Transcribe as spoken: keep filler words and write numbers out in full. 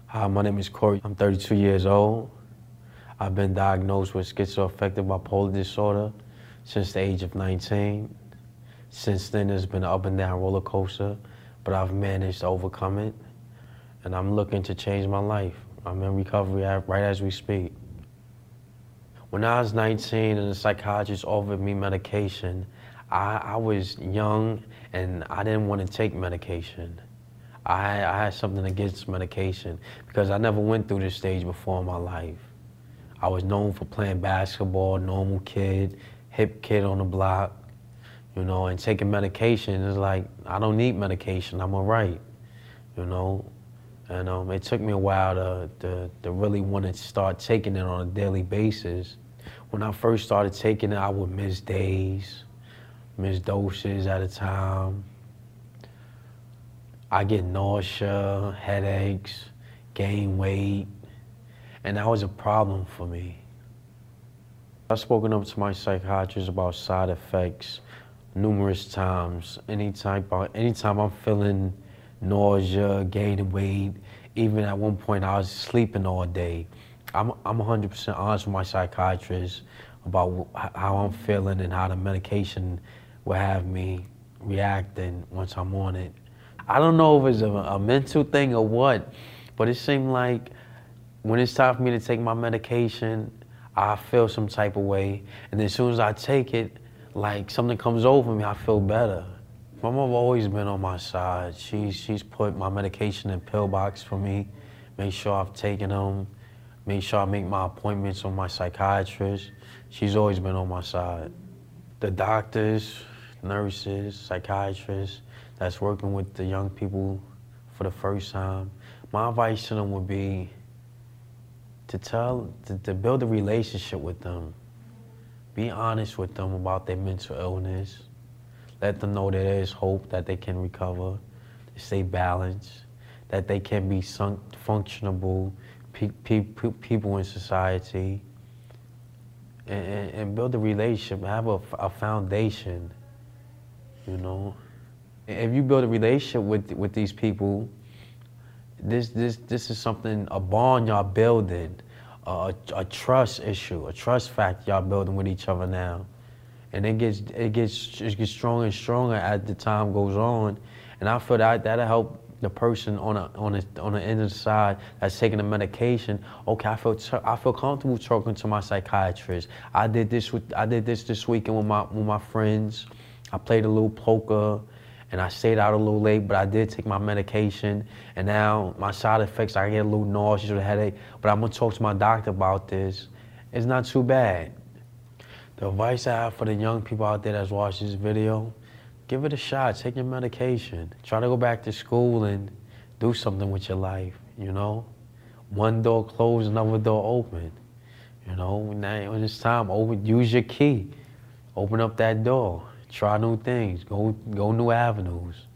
Hi, my name is Corey. I'm thirty-two years old. I've been diagnosed with schizoaffective bipolar disorder since the age of nineteen. Since then, it's been an up and down roller coaster, but I've managed to overcome it, and I'm looking to change my life. I'm in recovery right as we speak. When I was nineteen and the psychiatrist offered me medication, I, I was young and I didn't want to take medication. I, I had something against medication because I never went through this stage before in my life. I was known for playing basketball, normal kid, hip kid on the block, you know, and taking medication is like, I don't need medication, I'm all right, you know. And um, it took me a while to, to, to really want to start taking it on a daily basis. When I first started taking it, I would miss days, miss doses at a time. I get nausea, headaches, gain weight, and that was a problem for me. I've spoken up to my psychiatrist about side effects numerous times. Anytime, anytime I'm feeling nausea, gaining weight, even at one point I was sleeping all day. I'm, I'm one hundred percent honest with my psychiatrist about how I'm feeling and how the medication will have me reacting once I'm on it. I don't know if it's a, a mental thing or what, but it seemed like when it's time for me to take my medication, I feel some type of way. And then as soon as I take it, like something comes over me, I feel better. My mom always been on my side. She, she's put my medication in pill box for me, make sure I've taken them, make sure I make my appointments with my psychiatrist. She's always been on my side. The doctors, nurses, psychiatrists that's working with the young people for the first time, my advice to them would be to tell, to, to build a relationship with them. Be honest with them about their mental illness. Let them know that there is hope, that they can recover, stay balanced, that they can be sunk, functionable pe pe pe people in society, and, and, and build a relationship, have a, a foundation, you know. If you build a relationship with, with these people, this, this, this is something, a bond y'all building, a, a trust issue, a trust factor y'all building with each other now. And it gets, it gets, it gets stronger and stronger as the time goes on. And I feel that that'll help the person on a, on a, on the end of the side that's taking the medication. Okay, I feel, I feel comfortable talking to my psychiatrist. I did this with, I did this this weekend with my, with my friends. I played a little poker, and I stayed out a little late, but I did take my medication, and now my side effects, I get a little nauseous or a headache, but I'm gonna talk to my doctor about this. It's not too bad. The advice I have for the young people out there that's watching this video, give it a shot, take your medication. Try to go back to school and do something with your life, you know? One door closed, another door open. You know, now when it's time, open, use your key. Open up that door. Try new things, go, go new avenues.